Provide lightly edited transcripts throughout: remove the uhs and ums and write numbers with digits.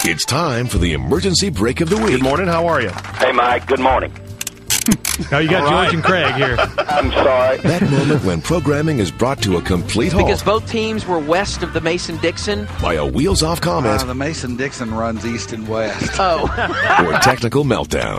It's time for the emergency break of the week. Good morning. How are you? Hey, Mike. Good morning. Now you got George and Craig here. I'm sorry. That moment when programming is brought to a complete halt Because both teams were west of the Mason-Dixon. by a wheels-off comment The Mason-Dixon runs east and west. Oh. or technical meltdown.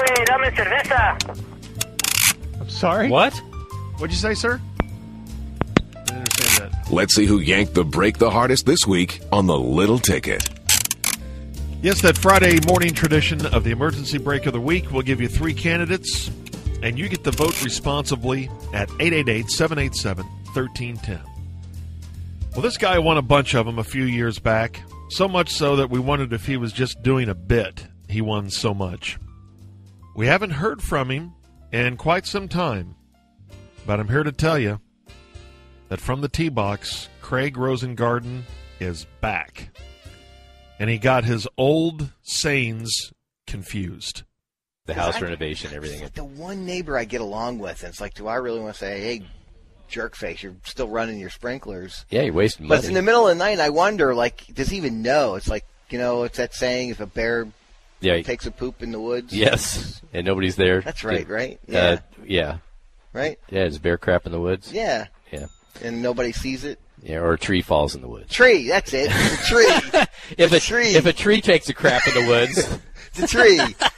I'm sorry? What? What'd you say, sir? I didn't understand that. Let's see who yanked the break the hardest this week on the Little Ticket. Yes, that Friday morning tradition of the emergency break of the week. We'll give you 3 candidates, and you get to vote responsibly at 888-787-1310. Well, this guy won a bunch of them a few years back, so much so that we wondered if he was just doing a bit. He won so much. We haven't heard from him in quite some time, but I'm here to tell you that from the tee box, Craig Rosengarten is back. And he got his old sayings confused. The house renovation, everything. Like the one neighbor I get along with, and it's like, do I really want to say, hey, jerkface, you're still running your sprinklers? Yeah, you're wasting But money. it's in the middle of the night, and I wonder, like, does he even know? It's like, it's that saying, if a bear takes a poop in the woods. Yes, and nobody's there. That's right, right? Yeah. Yeah. Right? Yeah, there's bear crap in the woods. Yeah. Yeah. And nobody sees it? Yeah, or a tree falls in the woods. Tree, that's it. It's a tree. If It's a tree takes a crap in the woods. It's a tree.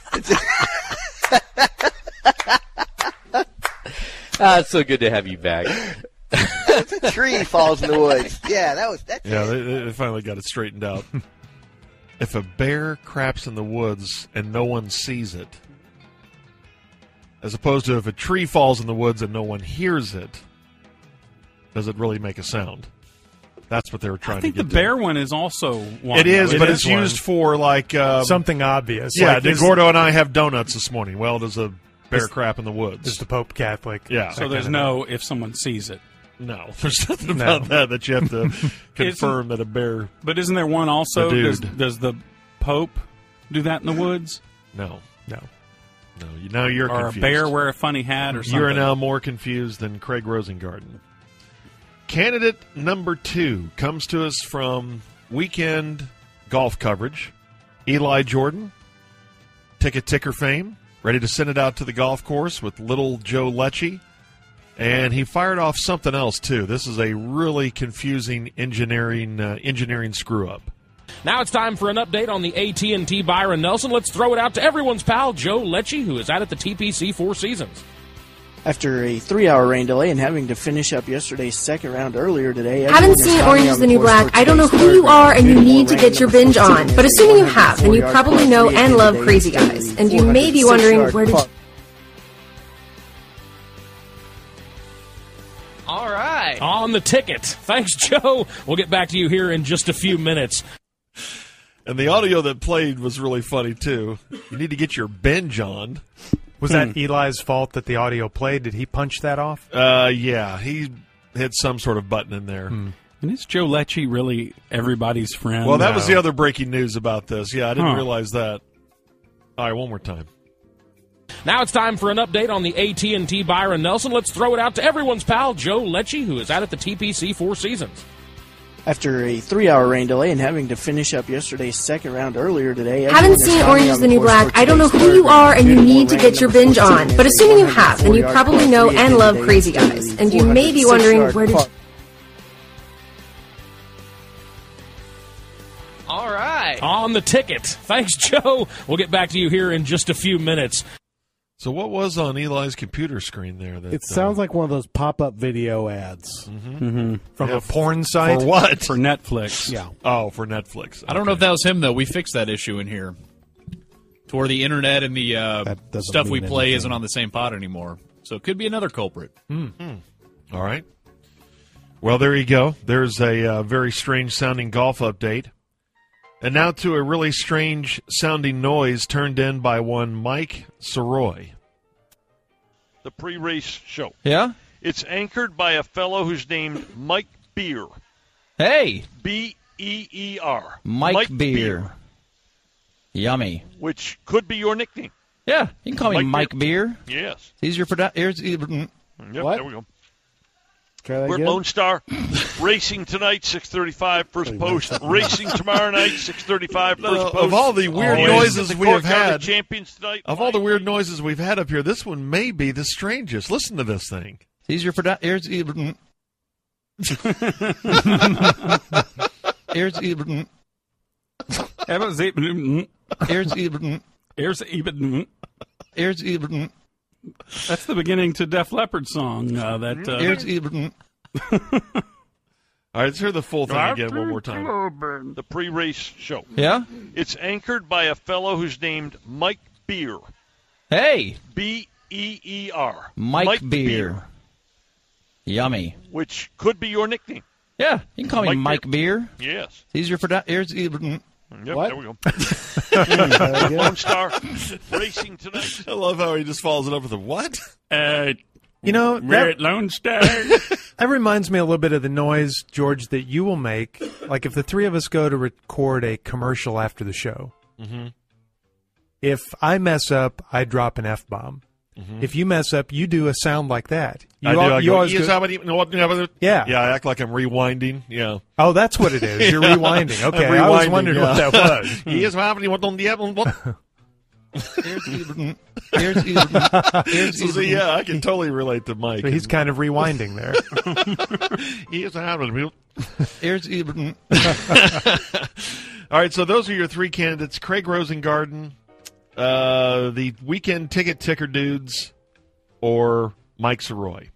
It's so good to have you back. It's a tree falls in the woods. Yeah, that's Yeah, it. they finally got it straightened out. If a bear craps in the woods and no one sees it, as opposed to if a tree falls in the woods and no one hears it, does it really make a sound? That's what they were trying to get I think the to. bear one is also one. It is, but it's one. used for like Something obvious. Yeah, Like, did Gordo and I have donuts this morning? Well, does a bear crap in the woods? is the Pope Catholic? Yeah. So there's no if someone sees it. No, there's nothing about that you have to confirm that a bear. But isn't there one also? A dude. Does the Pope do that in the woods? No. No. Now you're Or confused. a bear wear a funny hat or something? You're now more confused than Craig Rosengarten. Candidate number 2 comes to us from weekend golf coverage. Eli Jordan, ticket ticker fame, ready to send it out to the golf course with little Joe Lecce. And he fired off something else, too. This is a really confusing engineering screw-up. Now it's time for an update on the AT&T Byron Nelson. Let's throw it out to everyone's pal, Joe Lecce, who is out at the TPC Four Seasons. After a 3-hour rain delay and having to finish up yesterday's second round earlier today. Haven't seen Orange is the New Black. I don't know who you are and you need to get your binge on. But assuming you have, then you probably know and love Crazy Guys. And you may be wondering, where did you... All right. On the ticket. Thanks, Joe. We'll get back to you here in just a few minutes. And the audio that played was really funny, too. You need to get your binge on. Was that Eli's fault that the audio played? Did he punch that off? Yeah, he had some sort of button in there. And is Joe Lecce really everybody's friend? Well, that was the other breaking news about this. Yeah, I didn't Huh. realize that. All right, one more time. Now it's time for an update on the AT&T Byron Nelson. Let's throw it out to everyone's pal, Joe Lecce, who is out at the TPC Four Seasons. After a 3-hour rain delay and having to finish up yesterday's second round earlier today. Haven't seen Orange is the New Black. I don't know who you are and you need to get your binge on. But assuming you have, then you probably know and love Crazy Guys. And you may be wondering, where did you... All right. On the ticket. Thanks, Joe. We'll get back to you here in just a few minutes. So what was on Eli's computer screen there? That, It sounds like one of those pop-up video ads. From a porn site? For what? For Netflix. Yeah. Oh, for Netflix. I don't know if that was him, though. We fixed that issue in here. To where the internet and the doesn't stuff we mean play anything. isn't on the same pod anymore. So it could be another culprit. All right. Well, there you go. There's a very strange-sounding golf update. And now to a really strange-sounding noise turned in by one Mike Soroy. The pre-race show. Yeah? It's anchored by a fellow who's named Mike Beer. Hey! B-E-E-R. Mike Beer. Yummy. Which could be your nickname. Yeah, you can call me Mike Beer. Yes. Here's your Yep, What? there we go. We're at Lone Star racing tonight, 6:35 first post. Racing tomorrow night, 6:35 first post. Of all the weird noises we have had, champions tonight. Of all the weird noises we've had up here, this one may be the strangest. Listen to this thing. It's easier for ears. That's the beginning to Def Leppard song. All right, let's hear the full thing again one more time. The pre-race show. Yeah? It's anchored by a fellow who's named Mike Beer. Hey! B-E-E-R. Mike Beer. Yummy. Which could be your nickname. Yeah, you can call me Mike Beer. Yes. It's easier for ears. Yep, what? There we go. Lone Star racing tonight. I love how he just follows it up with a what? We're at Lone Star. That reminds me a little bit of the noise, George, that you will make. Like if the three of us go to record a commercial after the show, if I mess up, I drop an F-bomb. If you mess up, you do a sound like that. I always go, yeah. I act like I'm rewinding. Yeah. Oh, that's what it is. You're rewinding. Okay, I was wondering what that was. He is happening. What on the what? So, yeah, I can totally relate to Mike. So he's kind of rewinding there. He is happening. Ears even. All right, so those are your three candidates: Craig Rosengarten, the weekend ticket ticker dudes, or Mike Soroy.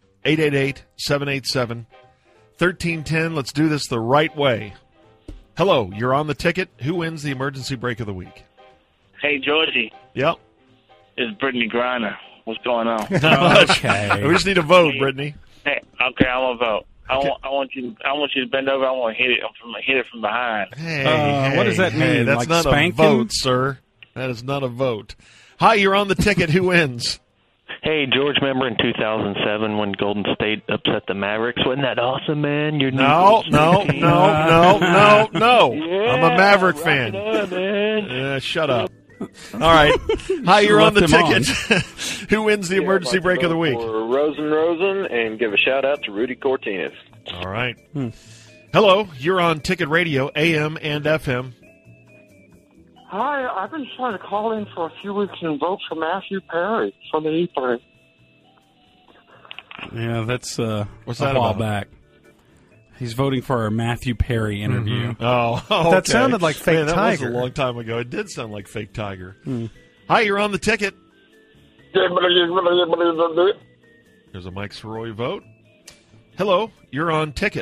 888-787-1310. Let's do this the right way. Hello, you're on the ticket. Who wins the emergency break of the week? Hey, Georgie. Yep. It's Brittany Griner. What's going on? Okay. We just need a vote, Brittany. Hey, okay, I want to vote. I want you to bend over. I want to hit it from behind. Hey, what does that mean? That's like not spanking? a vote, sir. That is not a vote. Hi, you're on the ticket. Who wins? Hey, George, remember in 2007 when Golden State upset the Mavericks? Wasn't that awesome, man? No. Yeah, I'm a Maverick fan. Shut up. All right. Hi, you're on the ticket. Who wins the emergency break of the week? For Rosen, and give a shout-out to Rudy Cortines. All right. Hello, you're on Ticket Radio, AM and FM. Hi, I've been trying to call in for a few weeks and vote for Matthew Perry from the E3. Yeah, that's What's a that while about? back. He's voting for our Matthew Perry interview. Oh, That sounded like Fake that Tiger. was a long time ago. It did sound like Fake Tiger. Hi, you're on the ticket. There's a Mike Soroy vote. Hello, you're on ticket.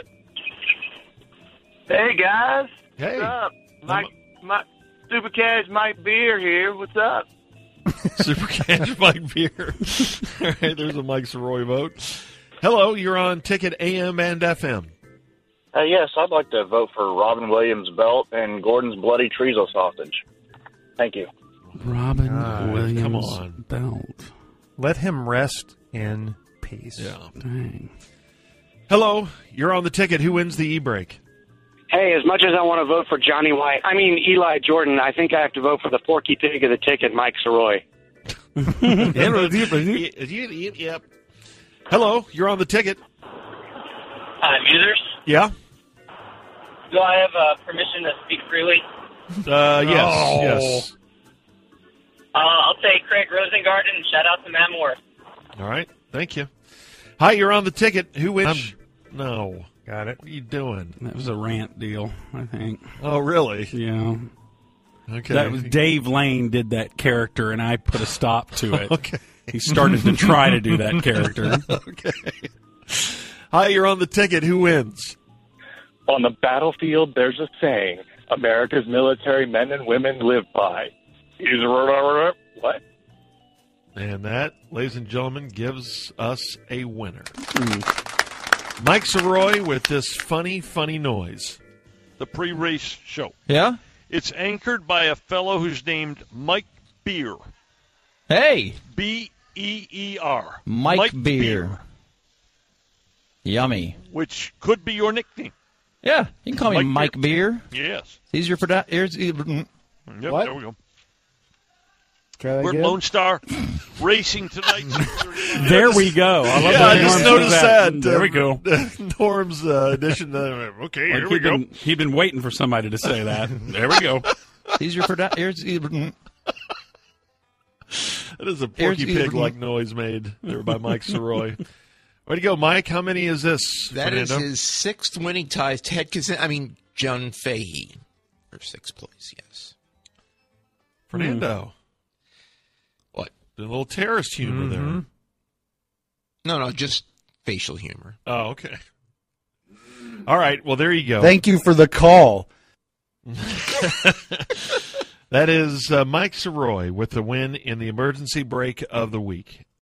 Hey, guys. Hey. What's up? Mike Super Cash Mike Beer here. What's up? Super Cash Mike Beer. All right, there's a Mike Soroy vote. Hello, you're on ticket AM and FM. Yes, I'd like to vote for Robin Williams' belt and Gordon's bloody chorizo sausage. Thank you. Robin Williams come on. belt. Let him rest in peace. Yeah. Dang. Hello, you're on the ticket. Who wins the e-break? Hey, as much as I want to vote for Eli Jordan, I think I have to vote for the Porky Pig of the ticket, Mike Soroy. Yep. Hello, you're on the ticket. Users? Yeah? Do I have permission to speak freely? Yes. I'll take Craig Rosengarten and shout out to Matt Morris. All right, thank you. Hi, you're on the ticket. Who wins? No. Got it. What are you doing? That was a rant deal, I think. Oh, really? Yeah. Okay. That was Dave Lane did that character, and I put a stop to it. Okay. He started to try to do that character. Okay. Hi, you're on the ticket. Who wins? On the battlefield, there's a saying America's military men and women live by. What? And that, ladies and gentlemen, gives us a winner. Mike Soroy with this funny noise. The pre-race show. Yeah? It's anchored by a fellow who's named Mike Beer. Hey! B-E-E-R. Mike Beer. Yummy. Which could be your nickname. Yeah, you can call me Mike Beer. Yes. It's easier for ears. Yep, What? there we go. Try that We're at again? Lone Star racing tonight. There we go. I love I just noticed that. There we go. Norm's addition. Okay, here we go. He'd been waiting for somebody to say that. There we go. These are for That is a Porky Pig-like noise made there by Mike Soroy. Way to go, Mike. How many is this? That Fernando? is his sixth winning tie. John Fahey for sixth place, yes. Fernando. What? A little terrorist humor there. No, just facial humor. Oh, okay. All right, well, there you go. Thank you for the call. That is Mike Soroy with the win in the emergency break of the week.